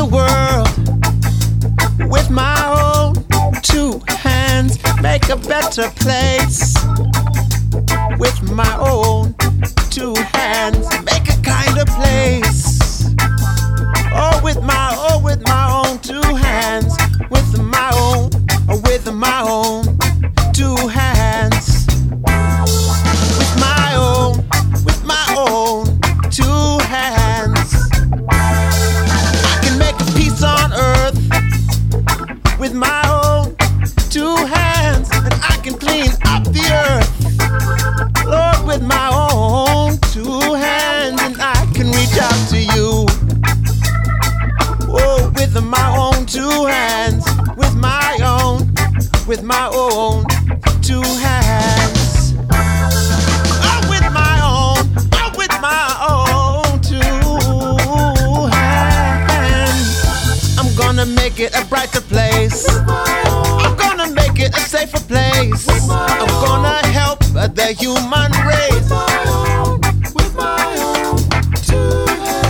world with my own two hands. Make a better place with my own two hands. Make a kinder place. Oh, with my own two hands. With my own two hands. With my own two hands. I can make a peace on earth with my own two hands, and I can clean up the earth, Lord, with my own two hands, and I can reach out to you. Oh, with my own two hands, with my own two hands. Oh, with my own two hands. I'm gonna make it a brighter place. I'm gonna make it a safer place. I'm gonna help the human race. With my own two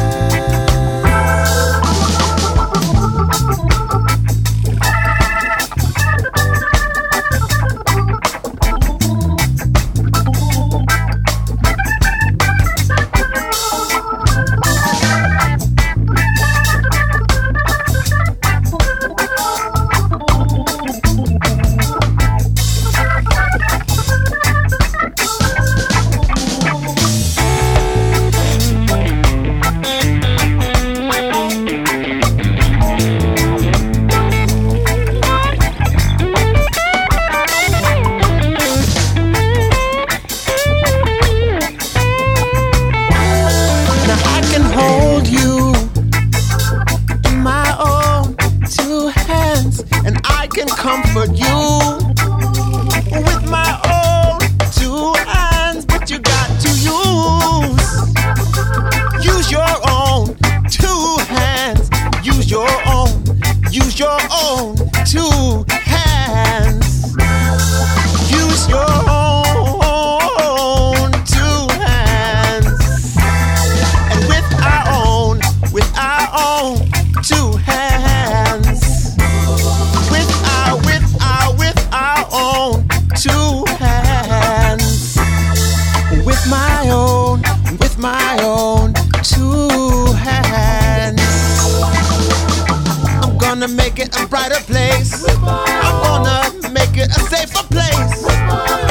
can comfort you with my own two hands, but you got to use your own two hands. Use your own two hands. Use your own two hands, and with our own two hands. Two hands, with my own two hands. I'm gonna make it a brighter place. I'm gonna make it a safer place.